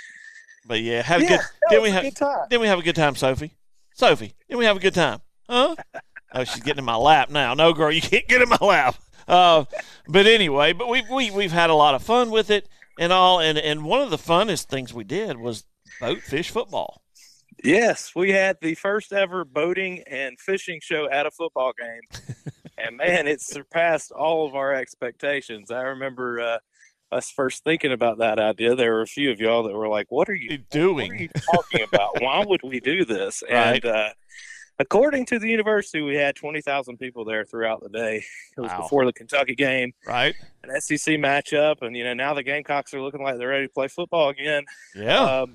Speaker 1: But yeah, have a
Speaker 3: yeah,
Speaker 1: good.
Speaker 3: that
Speaker 1: Didn't
Speaker 3: was
Speaker 1: we
Speaker 3: a
Speaker 1: have?
Speaker 3: good time.
Speaker 1: Didn't we have a good time, Sophie? Sophie, didn't we have a good time? Huh? Oh, she's getting in my lap now. No, girl, you can't get in my lap. Uh, but anyway, but we we we've had a lot of fun with it and all. And and one of the funnest things we did was boat fish football.
Speaker 3: Yes, we had the first ever boating and fishing show at a football game, and man, it surpassed all of our expectations. I remember uh, us first thinking about that idea. There were a few of y'all that were like, "What are you
Speaker 1: You're doing?
Speaker 3: What are you talking about? Why would we do this?"
Speaker 1: Right.
Speaker 3: And uh, according to the university, we had twenty thousand people there throughout the day. It was
Speaker 1: Wow.
Speaker 3: before the Kentucky game,
Speaker 1: Right?
Speaker 3: an S E C matchup, and you know now the Gamecocks are looking like they're ready to play football again.
Speaker 1: Yeah.
Speaker 3: Um,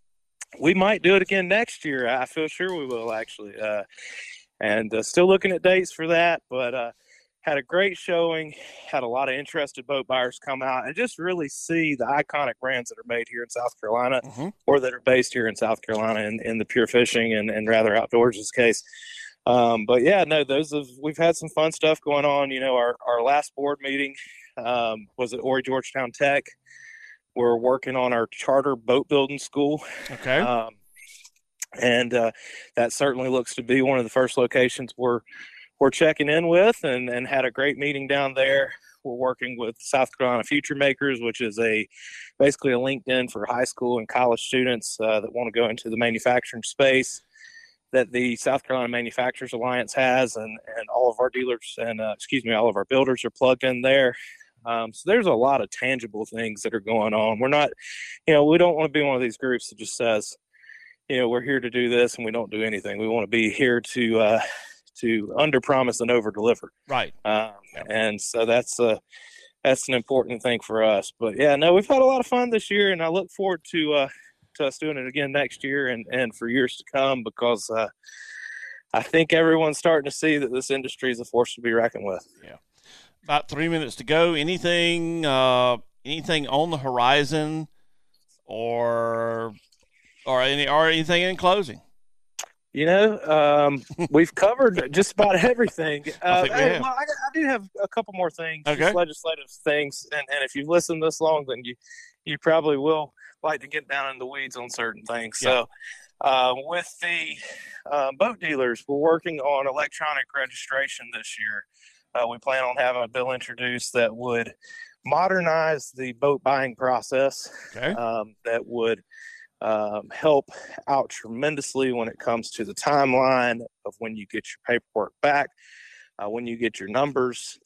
Speaker 3: we might do it again next year. I feel sure we will, actually. Uh, and uh, still looking at dates for that, but uh, had a great showing, had a lot of interested boat buyers come out and just really see the iconic brands that are made here in South Carolina
Speaker 1: Mhm.
Speaker 3: or that are based here in South Carolina in, in the pure fishing and, and rather outdoors case. Um, but yeah, no, those have, we've had some fun stuff going on. You know, our, our last board meeting um, was at Horry Georgetown Tech. We're working on our charter boat building school.
Speaker 1: Okay.
Speaker 3: Um, and uh, that certainly looks to be one of the first locations we're we're checking in with, and, and had a great meeting down there. We're working with South Carolina Future Makers, which is a basically a LinkedIn for high school and college students uh, that want to go into the manufacturing space that the South Carolina Manufacturers Alliance has, and, and all of our dealers and uh, excuse me, all of our builders are plugged in there. Um, so there's a lot of tangible things that are going on. We're not, you know, we don't want to be one of these groups that just says, you know, we're here to do this and we don't do anything. We want to be here to uh, to under promise and over deliver.
Speaker 1: Right.
Speaker 3: Um, and so that's a, that's an important thing for us. But yeah, no, we've had a lot of fun this year, and I look forward to, uh, to us doing it again next year and, and for years to come, because, uh, I think everyone's starting to see that this industry is a force to be reckoned with.
Speaker 1: Yeah. About three minutes to go. Anything, uh, anything on the horizon, or, or any, or anything in closing?
Speaker 3: You know, um, we've covered just about everything. Uh,
Speaker 1: think we
Speaker 3: hey,
Speaker 1: have.
Speaker 3: well, I, I do have a couple more things,
Speaker 1: Okay.
Speaker 3: just legislative things. And, and if you've listened this long, then you, you probably will like to get down in the weeds on certain things.
Speaker 1: Yeah.
Speaker 3: So uh, with the uh, boat dealers, we're working on electronic registration this year. Uh, we plan on having a bill introduced that would modernize the boat buying process,
Speaker 1: Okay.
Speaker 3: um, that would um, help out tremendously when it comes to the timeline of when you get your paperwork back, uh, when you get your numbers.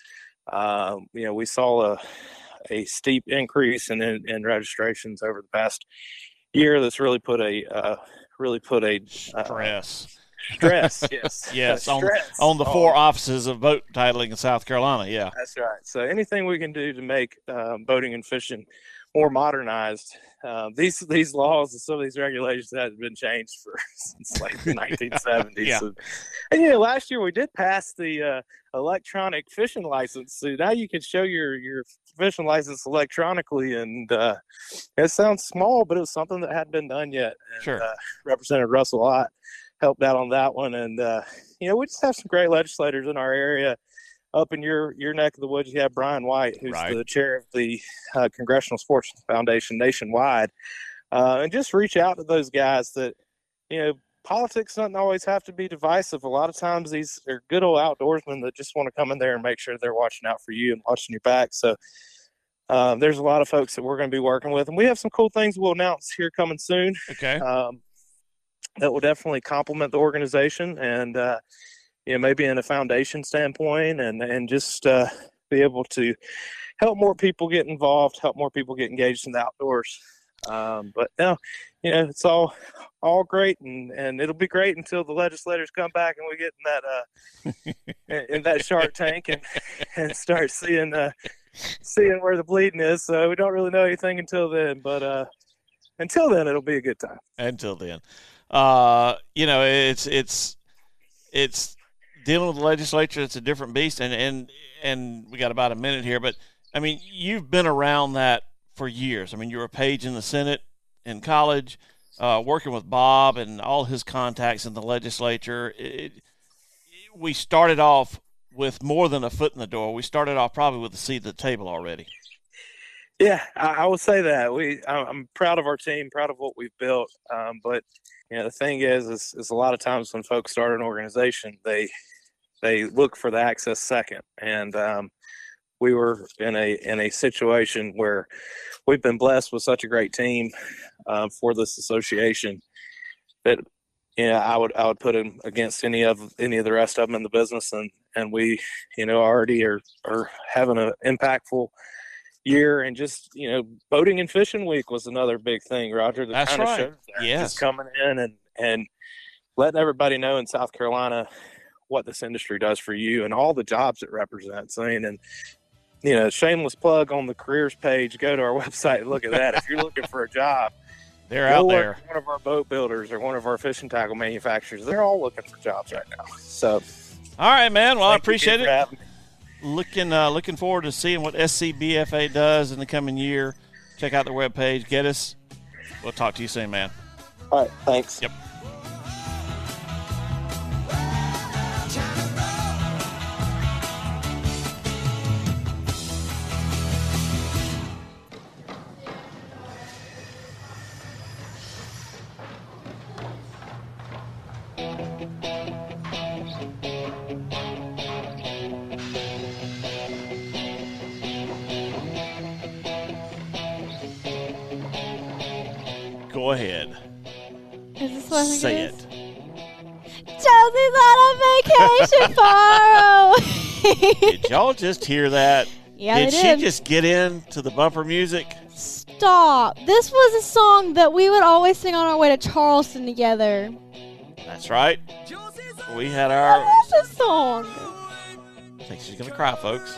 Speaker 3: Um, you know, we saw a, a steep increase in, in, in registrations over the past year. That's really put a uh, really put a uh,
Speaker 1: Stress.
Speaker 3: stress. Yes,
Speaker 1: Yes, on,
Speaker 3: stress
Speaker 1: on the four offices of boat titling in South Carolina, yeah.
Speaker 3: That's right. So anything we can do to make um, boating and fishing more modernized. Um, these these laws and some of these regulations have been changed for since like the nineteen seventies.
Speaker 1: Yeah.
Speaker 3: And, and you know, last year we did pass the uh, electronic fishing license. So now you can show your your fishing license electronically, and uh, it sounds small, but it was something that hadn't been done yet. And,
Speaker 1: Sure.
Speaker 3: Uh, Representative Russell Ott helped out on that one, and uh, you know, we just have some great legislators in our area. Up in your, your neck of the woods, you have Brian White, who's
Speaker 1: Right.
Speaker 3: the chair of the uh, Congressional Sports Foundation nationwide. Uh, and just reach out to those guys that, you know, politics doesn't always have to be divisive. A lot of times these are good old outdoorsmen that just want to come in there and make sure they're watching out for you and watching your back. So um, there's a lot of folks that we're going to be working with. And we have some cool things we'll announce here coming soon.
Speaker 1: Okay.
Speaker 3: Um, that will definitely complement the organization, and uh, you know, maybe in a foundation standpoint, and and just uh, be able to help more people get involved, help more people get engaged in the outdoors. Um, but no, you know, it's all all great, and, and it'll be great until the legislators come back and we get in that uh, in, in that Shark Tank and and start seeing uh, seeing where the bleeding is. So we don't really know anything until then, but uh, until then, it'll be a good time.
Speaker 1: Until then. Uh, you know, it's it's it's dealing with the legislature. It's a different beast, and and and we got about a minute here, but I mean, you've been around that for years. I mean, you were a page in the Senate in college, uh, working with Bob and all his contacts in the legislature. It, it, we started off with more than a foot in the door. We started off probably with a seat at the table already.
Speaker 3: Yeah, I, I would say that we. I'm proud of our team, proud of what we've built. Um, but you know, the thing is, is, is a lot of times when folks start an organization, they they look for the access second, and um, we were in a in a situation where we've been blessed with such a great team uh, for this association that you know, I would I would put him against any of any of the rest of them in the business, and and we you know already are are having an impactful year. And just you know boating and fishing week was another big thing, Roger, that
Speaker 1: That's
Speaker 3: kind of
Speaker 1: right.
Speaker 3: showed that.
Speaker 1: Yes.
Speaker 3: Just coming in and and letting everybody know in South Carolina what this industry does for you and all the jobs it represents. I mean, and you know, shameless plug on the careers page, go to our website and look at that. If you're looking for a job,
Speaker 1: They're
Speaker 3: go
Speaker 1: out
Speaker 3: work
Speaker 1: there.
Speaker 3: for one of our boat builders or one of our fishing tackle manufacturers. They're all looking for jobs right now. So
Speaker 1: All right, man. Well, I
Speaker 3: thank you
Speaker 1: appreciate
Speaker 3: for
Speaker 1: it.
Speaker 3: having me.
Speaker 1: Looking uh, looking forward to seeing what S C B F A does in the coming year. Check out their webpage. Get us. We'll talk to you soon, man.
Speaker 3: All right, thanks.
Speaker 1: Yep. Go ahead.
Speaker 2: Is this what I think
Speaker 1: Say
Speaker 2: it
Speaker 1: it.
Speaker 2: is? Josie's on vacation, Faro.
Speaker 1: Did y'all just hear that?
Speaker 2: Yeah,
Speaker 1: did
Speaker 2: they
Speaker 1: she
Speaker 2: did.
Speaker 1: just get into the bumper music?
Speaker 2: Stop. This was a song that we would always sing on our way to Charleston together.
Speaker 1: That's right.
Speaker 4: Josie's
Speaker 1: we had our.
Speaker 2: What is this song?
Speaker 1: I think she's gonna cry, folks.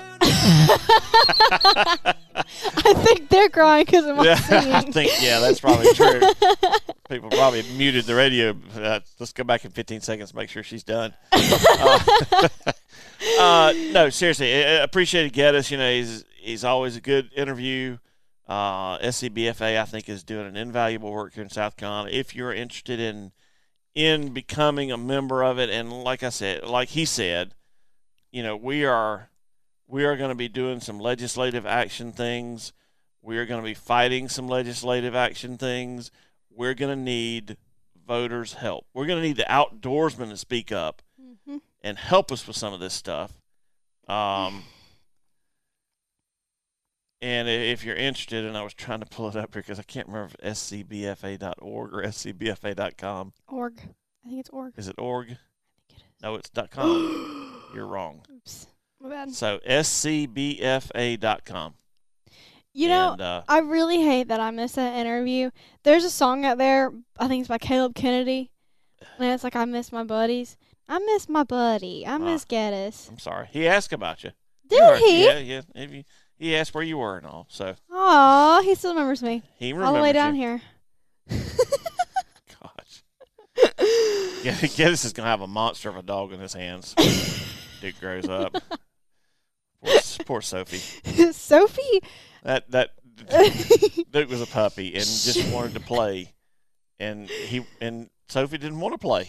Speaker 2: I think they're crying because of my
Speaker 1: Yeah,
Speaker 2: singing.
Speaker 1: I think yeah, that's probably true. People probably muted the radio. Uh, let's go back in fifteen seconds to make sure she's done. Uh, uh, no, seriously, I I appreciate Geddes. You know, he's he's always a good interview. Uh, S C B F A, I think, is doing an invaluable work here in South Carolina. If you're interested in in becoming a member of it, and like I said, like he said, you know, we are we are going to be doing some legislative action things. We are going to be fighting some legislative action things. We're going to need voters' help. We're going to need the outdoorsmen to speak up
Speaker 2: Mm-hmm.
Speaker 1: and help us with some of this stuff. Um, and i- if you're interested, and I was trying to pull it up here because I can't remember if S C B F A dot org or S C B F A dot com.
Speaker 2: Org. I think it's org.
Speaker 1: Is it org?
Speaker 2: I think it is.
Speaker 1: No, it's .com. You're wrong.
Speaker 2: Oops. My bad.
Speaker 1: So S C B F A dot com.
Speaker 2: You know,
Speaker 1: and, uh,
Speaker 2: I really hate that I missed that interview. There's a song out there, I think it's by Caleb Kennedy, and it's like, I miss my buddies. I miss my buddy. I miss Geddes.
Speaker 1: I'm sorry. He asked about you.
Speaker 2: Did
Speaker 1: You heard-
Speaker 2: he?
Speaker 1: Yeah, yeah. If you, he asked where you were and all. So
Speaker 2: Aw, he still remembers me.
Speaker 1: he
Speaker 2: All
Speaker 1: remembers
Speaker 2: the way down
Speaker 1: you.
Speaker 2: here.
Speaker 1: Gosh. Yeah, Geddes is going to have a monster of a dog in his hands when Duke grows up. Poor, poor Sophie.
Speaker 2: Sophie?
Speaker 1: That that Duke was a puppy and just wanted to play, and he and Sophie didn't want to play,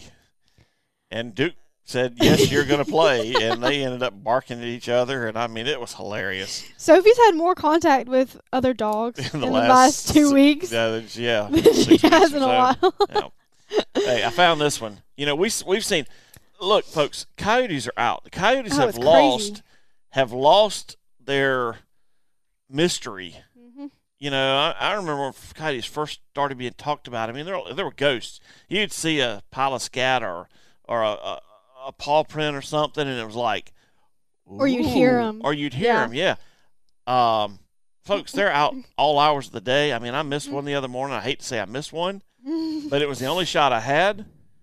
Speaker 1: and Duke said, "Yes, you're going to play," and they ended up barking at each other, and I mean, it was hilarious.
Speaker 2: Sophie's had more contact with other dogs in the, last, two
Speaker 1: s-
Speaker 2: weeks
Speaker 1: Yeah, yeah,
Speaker 2: than
Speaker 1: six
Speaker 2: she
Speaker 1: weeks
Speaker 2: has
Speaker 1: or
Speaker 2: in a
Speaker 1: so.
Speaker 2: while.
Speaker 1: Yeah. Hey, I found this one. You know, we we've seen. Look, folks, coyotes are out. The coyotes
Speaker 2: Oh,
Speaker 1: have
Speaker 2: it's
Speaker 1: lost
Speaker 2: crazy.
Speaker 1: have lost their mystery.
Speaker 2: Mhm.
Speaker 1: You know, I, I remember when coyotes first started being talked about. I mean, there there were ghosts. You'd see a pile of scat or or a, a, a paw print or something, and it was like,
Speaker 2: Or you'd hear
Speaker 1: ooh,
Speaker 2: 'em.
Speaker 1: Or you'd hear
Speaker 2: Yeah.
Speaker 1: them. Yeah. Um, folks, they're out all hours of the day. I mean, I missed one the other morning. I hate to say I missed one, but it was the only shot I had.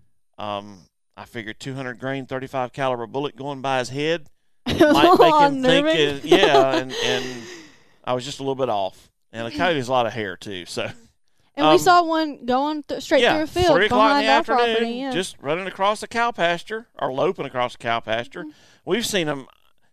Speaker 1: Um, I figured two hundred grain, thirty-five caliber bullet going by his head might make him think,
Speaker 2: Unnerving.
Speaker 1: it, yeah, and, and I was just a little bit off. And a coyote has a lot of hair too, so
Speaker 2: And
Speaker 1: Um,
Speaker 2: we saw one going th- straight
Speaker 1: yeah,
Speaker 2: through a field
Speaker 1: three o'clock in
Speaker 2: behind
Speaker 1: the
Speaker 2: our
Speaker 1: afternoon,
Speaker 2: property. Yeah.
Speaker 1: just running across a cow pasture or loping across a cow pasture.
Speaker 2: Mm-hmm.
Speaker 1: We've seen them.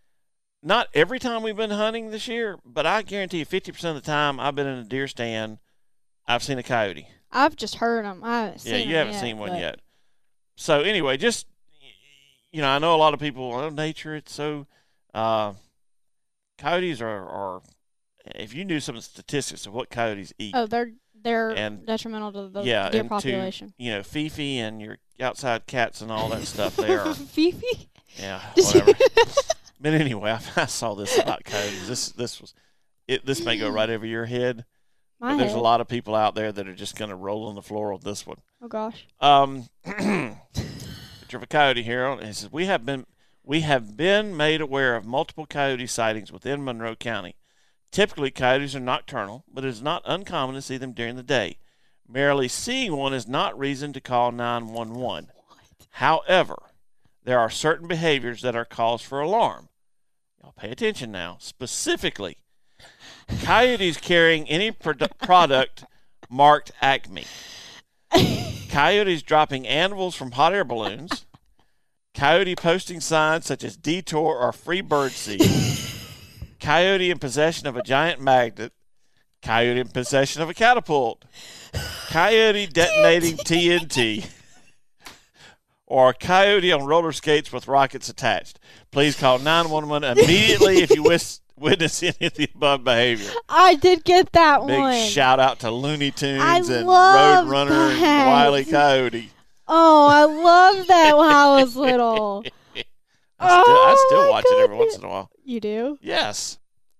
Speaker 1: Not every time we've been hunting this year, but I guarantee you, fifty percent of the time I've been in a deer stand, I've seen a coyote.
Speaker 2: I've just heard them. I haven't seen
Speaker 1: Yeah, you
Speaker 2: 'em
Speaker 1: haven't
Speaker 2: yet,
Speaker 1: seen one
Speaker 2: but-
Speaker 1: yet. So anyway, just you know, I know a lot of people. Oh, nature, it's so. Uh, coyotes are, are. If you knew some of the statistics of what coyotes eat,
Speaker 2: Oh, they're they're
Speaker 1: And-
Speaker 2: detrimental to the
Speaker 1: yeah,
Speaker 2: deer
Speaker 1: and
Speaker 2: population.
Speaker 1: to you know, Fifi and your outside cats and all that stuff, they are.
Speaker 2: Fifi?
Speaker 1: Yeah,
Speaker 2: Did you-
Speaker 1: whatever. But anyway, I, I saw this about coyotes. This this was it. This may go right over your head,
Speaker 2: My
Speaker 1: but there's
Speaker 2: head.
Speaker 1: a lot of people out there that are just going to roll on the floor with this one.
Speaker 2: Oh gosh.
Speaker 1: Um, picture of a coyote here. on- It says we have been we have been made aware of multiple coyote sightings within Monroe County. Typically, coyotes are nocturnal, but it is not uncommon to see them during the day. Merely seeing one is not reason to call nine one one. However, there are certain behaviors that are cause for alarm. Y'all pay attention now. Specifically, coyotes carrying any produ- product marked Acme. Coyotes dropping anvils from hot air balloons. Coyote posting signs such as detour or free bird seed. Coyote in possession of a giant magnet. Coyote in possession of a catapult. Coyote detonating T N T. Or a coyote on roller skates with rockets attached. Please call nine one one immediately if you wish, witness any of the above behavior.
Speaker 2: I did get that
Speaker 1: Big
Speaker 2: one.
Speaker 1: shout out to Looney Tunes
Speaker 2: I
Speaker 1: and
Speaker 2: love
Speaker 1: Roadrunner
Speaker 2: that.
Speaker 1: and Wile E. Coyote.
Speaker 2: Oh, I loved that when I was little.
Speaker 1: I still, I
Speaker 2: Oh,
Speaker 1: still
Speaker 2: my
Speaker 1: watch it every
Speaker 2: goodness.
Speaker 1: once in a while.
Speaker 2: You do?
Speaker 1: Yes.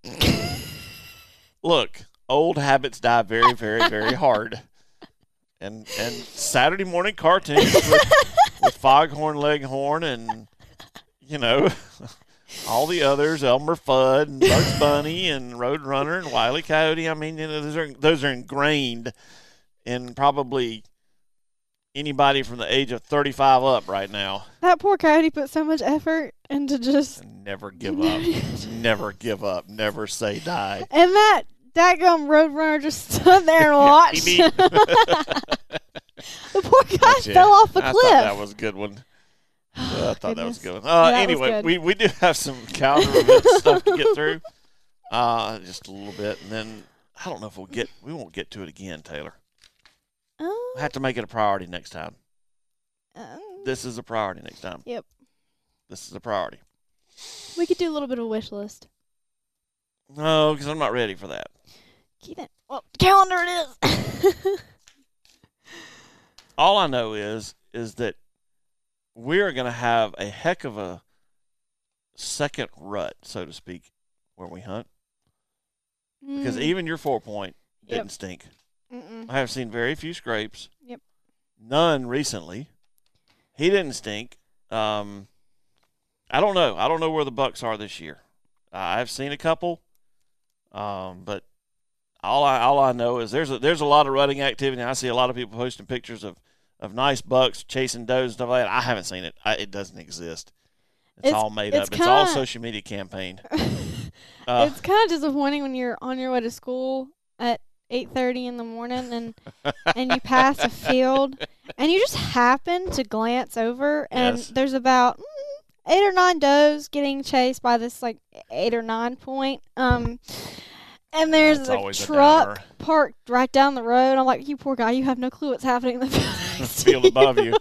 Speaker 1: Look, old habits die very, very, very hard. And and Saturday morning cartoons with, with Foghorn Leghorn and, you know, all the others, Elmer Fudd and Bugs Bunny and Roadrunner and Wile E. Coyote. I mean, you know, those are those are ingrained in probably anybody from the age of thirty-five up right now.
Speaker 2: That poor coyote put so much effort into just.
Speaker 1: Never give up. Never give up. Never say die.
Speaker 2: And that dadgum roadrunner just stood there and watched. The poor guy
Speaker 1: Yeah,
Speaker 2: fell off a
Speaker 1: I
Speaker 2: cliff.
Speaker 1: thought that was a good one. Yeah, I thought that was a good one. Uh,
Speaker 2: Yeah, that was
Speaker 1: anyway,
Speaker 2: good.
Speaker 1: we, we do have some calendar event stuff to get through. Uh, just a little bit, and then I don't know if we'll get. We won't get to it again, Taylor.
Speaker 2: Um,
Speaker 1: We'll have to make it a priority next time.
Speaker 2: um,
Speaker 1: This is a priority next time.
Speaker 2: Yep.
Speaker 1: This is a priority.
Speaker 2: we could do a little bit of a wish list.
Speaker 1: No, because I'm not ready for that.
Speaker 2: Keep it. Well, calendar it is.
Speaker 1: All I know is is that we're going to have a heck of a second rut, so to speak, where we hunt. Because
Speaker 2: Mm,
Speaker 1: even your four point
Speaker 2: Yep.
Speaker 1: didn't stink.
Speaker 2: mm-mm.
Speaker 1: I have seen very few scrapes.
Speaker 2: Yep.
Speaker 1: None recently. He didn't stink. Um, I don't know. I don't know where the bucks are this year. Uh, I've seen a couple, um, but all I all I know is there's a, there's a lot of rutting activity. I see a lot of people posting pictures of, of nice bucks chasing does and stuff like that. I haven't seen it. I, it doesn't exist. It's,
Speaker 2: It's-
Speaker 1: all made
Speaker 2: it's
Speaker 1: up. It's all
Speaker 2: kinda-
Speaker 1: social media campaign. Uh,
Speaker 2: It's kind of disappointing when you're on your way to school at eight thirty in the morning and and you pass a field and you just happen to glance over and
Speaker 1: Yes.
Speaker 2: there's about mm, eight or nine does getting chased by this like eight or nine point. Um, and there's
Speaker 1: That's
Speaker 2: a
Speaker 1: always a
Speaker 2: truck
Speaker 1: downer.
Speaker 2: parked right down the road. I'm like, you poor guy, you have no clue what's happening in the field. next to
Speaker 1: Field above you.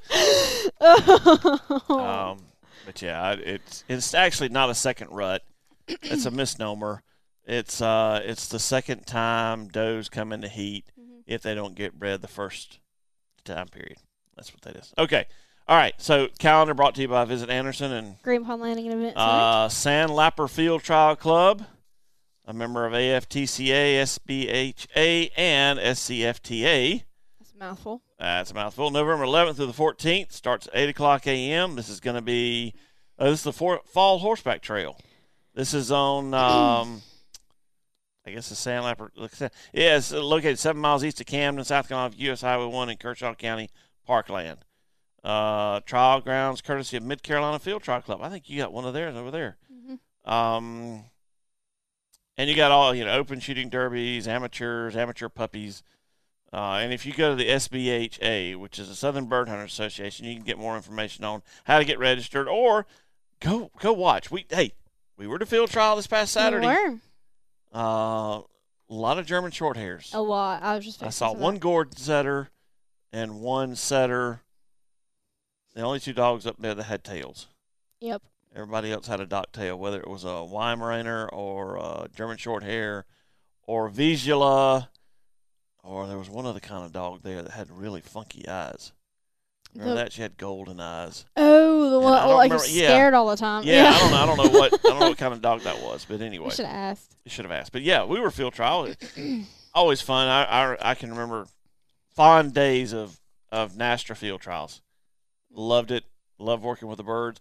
Speaker 2: Oh.
Speaker 1: Um, but yeah, it's it's actually not a second rut. It's a misnomer. It's uh, it's the second time does come into heat
Speaker 2: Mhm.
Speaker 1: if they don't get bred the first time period. That's what that is. Okay. All right. So calendar brought to you by Visit Anderson and
Speaker 2: Green Pond Landing and Event Center.
Speaker 1: uh, Sandlapper Field Trial Club, a member of A F T C A, S B H A, and S C F T A.
Speaker 2: That's a mouthful.
Speaker 1: That's a mouthful. November eleventh through the fourteenth. Starts at eight o'clock a.m. This is going to be, uh, this is the for, Fall Horseback Trail. This is on, um, I guess, the Sandlapper. Yeah, it's located seven miles east of Camden, South Carolina, U S Highway one in Kershaw County Parkland. Uh, trial grounds courtesy of Mid Carolina Field Trial Club. I think you got one of theirs over there.
Speaker 2: Mm-hmm.
Speaker 1: Um, and you got all, you know, open shooting derbies, amateurs, amateur puppies. Uh, and if you go to the S B H A, which is the Southern Bird Hunters Association, you can get more information on how to get registered or go go watch. We hey, we were to field trial this past Saturday.
Speaker 2: We were.
Speaker 1: Uh, a lot of German short hairs.
Speaker 2: A lot. I was just.
Speaker 1: I
Speaker 2: fixing
Speaker 1: saw
Speaker 2: to
Speaker 1: one
Speaker 2: that.
Speaker 1: gourd setter and one setter. The only two dogs up there that had tails.
Speaker 2: Yep.
Speaker 1: Everybody else had a dock tail, whether it was a Weimaraner or a German short hair or Vizsla, or there was one other kind of dog there that had really funky eyes. Remember
Speaker 2: The-
Speaker 1: that? She had golden eyes.
Speaker 2: Oh, the
Speaker 1: And
Speaker 2: one
Speaker 1: I don't
Speaker 2: like
Speaker 1: remember-
Speaker 2: you're
Speaker 1: yeah.
Speaker 2: scared all the time.
Speaker 1: Yeah, I don't know. I don't know what I don't know what kind of dog that was, but anyway,
Speaker 2: You should have asked.
Speaker 1: you should have asked. But yeah, we were field trial. Always fun. I, I I can remember fond days of of Nastra field trials. Loved it. Loved working with the birds.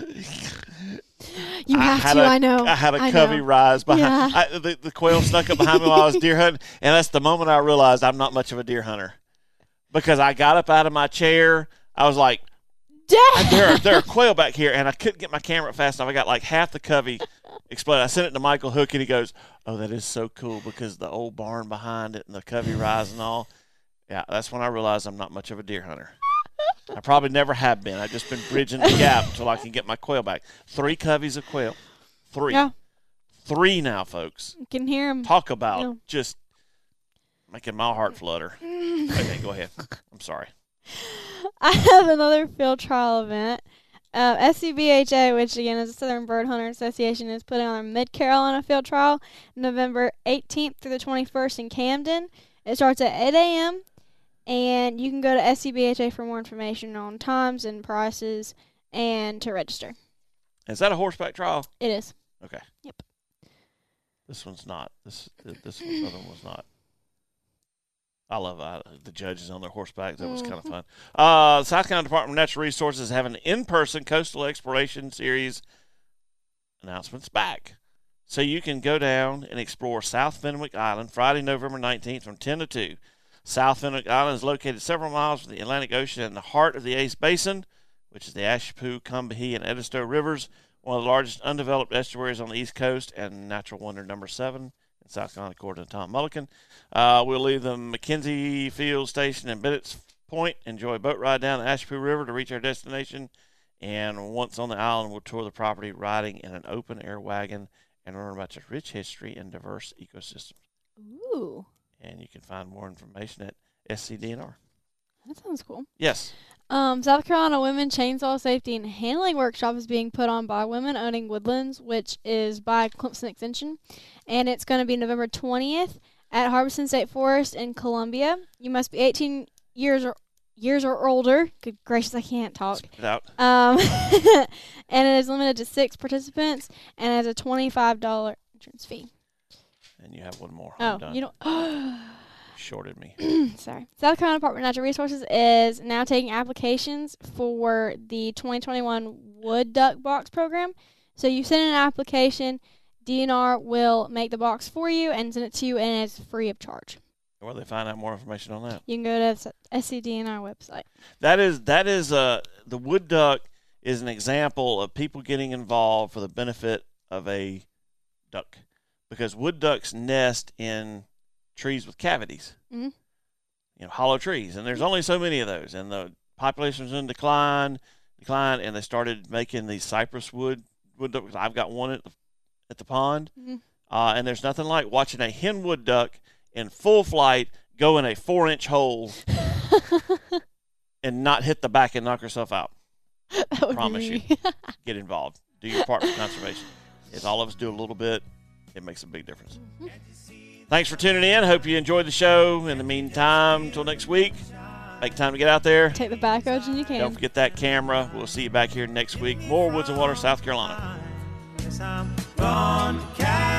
Speaker 2: You
Speaker 1: I
Speaker 2: have
Speaker 1: had
Speaker 2: to.
Speaker 1: a-
Speaker 2: I know.
Speaker 1: I had a
Speaker 2: I
Speaker 1: covey
Speaker 2: know.
Speaker 1: rise behind.
Speaker 2: Yeah.
Speaker 1: I, the, the quail snuck up behind me while I was deer hunting, and that's the moment I realized I'm not much of a deer hunter because I got up out of my chair. I was like,
Speaker 2: Dad!
Speaker 1: there, are, there are quail back here, and I couldn't get my camera fast enough. I got like half the covey exploded. I sent it to Michael Hook, and he goes, "Oh, that is so cool because the old barn behind it and the covey rise and all." Yeah, that's when I realized I'm not much of a deer hunter. I probably never have been. I've just been bridging the gap until I can get my quail back. Three coveys of quail. Three.
Speaker 2: Yeah.
Speaker 1: Three now, folks.
Speaker 2: You can hear him.
Speaker 1: Talk about
Speaker 2: Yeah.
Speaker 1: just making my heart flutter. Okay, go ahead. I'm sorry.
Speaker 2: I have another field trial event. Uh, S C B H A, which again is the Southern Bird Hunter Association, is putting on a Mid Carolina field trial November eighteenth through the twenty-first in Camden. It starts at eight a.m. and you can go to S C B H A for more information on times and prices and to register.
Speaker 1: Is that a horseback trial?
Speaker 2: It is.
Speaker 1: Okay.
Speaker 2: Yep.
Speaker 1: This one's not. This this one, other one was not. I love uh, the judges on their horsebacks. That was kind of fun. Uh, South Carolina Department of Natural Resources have an in-person coastal exploration series announcements back. So you can go down and explore South Fenwick Island Friday, November nineteenth from ten to two. South Fenwick Island is located several miles from the Atlantic Ocean in the heart of the Ace Basin, which is the Ashepoo, Combahee, and Edisto rivers, one of the largest undeveloped estuaries on the East Coast, and natural wonder number seven in South Carolina, according to Tom Mullican. Uh, we'll leave the McKenzie Field Station in Bennett's Point, enjoy a boat ride down the Ashepoo River to reach our destination, and once on the island, we'll tour the property riding in an open-air wagon and learn about its rich history and diverse ecosystems.
Speaker 2: Ooh.
Speaker 1: And you can find more information at S C D N R.
Speaker 2: That sounds cool.
Speaker 1: Yes.
Speaker 2: Um, South Carolina Women Chainsaw Safety and Handling Workshop is being put on by Women Owning Woodlands, which is by Clemson Extension. And it's going to be November twentieth at Harbison State Forest in Columbia. You must be eighteen years or years or older. Good gracious, I can't talk.
Speaker 1: Spit it out.
Speaker 2: Um, and it is limited to six participants and has a twenty-five dollars entrance fee.
Speaker 1: And you have one more.
Speaker 2: Oh,
Speaker 1: I'm done.
Speaker 2: you don't.
Speaker 1: Shorted me.
Speaker 2: Sorry. South Carolina Department of Natural Resources is now taking applications for the twenty twenty-one Wood Duck Box Program. So you send in an application, D N R will make the box for you and send it to you, and it's free of charge.
Speaker 1: Where do they find out more information on that?
Speaker 2: You can go to the S C D N R website.
Speaker 1: That is that is uh the wood duck is an example of people getting involved for the benefit of a duck, because wood ducks nest in trees with cavities,
Speaker 2: mm-hmm.
Speaker 1: you know, hollow trees, and there's only so many of those, and the population was in decline, decline, and they started making these cypress wood wood ducks. I've got one at the at the pond,
Speaker 2: mm-hmm.
Speaker 1: uh, and there's nothing like watching a hen wood duck in full flight go in a four-inch hole and not hit the back and knock herself out.
Speaker 2: That would
Speaker 1: Promise
Speaker 2: be
Speaker 1: you. Get involved. Do your part for conservation. If all of us do a little bit, it makes a big difference.
Speaker 2: Mm-hmm.
Speaker 1: Thanks for tuning in. Hope you enjoyed the show. In the meantime, until next week, make time to get out there.
Speaker 2: Take the back roads when you can.
Speaker 1: Don't forget that camera. We'll see you back here next week. More Woods and Water, South Carolina.
Speaker 4: Yes, I'm gone to